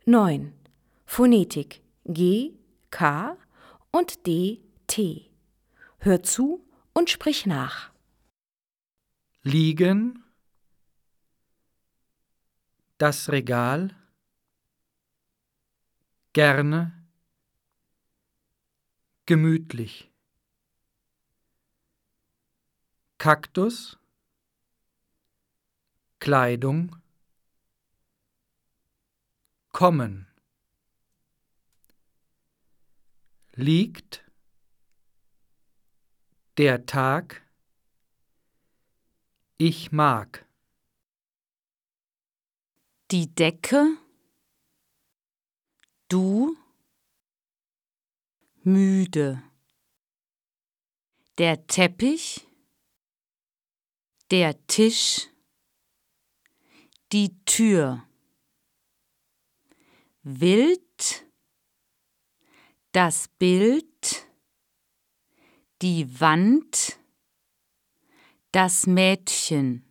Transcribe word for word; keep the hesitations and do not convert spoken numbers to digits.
neun. Phonetik G, K und D, T. Hör zu und sprich nach. Liegen, das Regal, gerne, gemütlich. Kaktus, Kleidung, kommen. Liegt, der Tag, ich mag. Die Decke, du, müde. Der Teppich, der Tisch, die Tür. Wild, das Bild, die Wand, das Mädchen.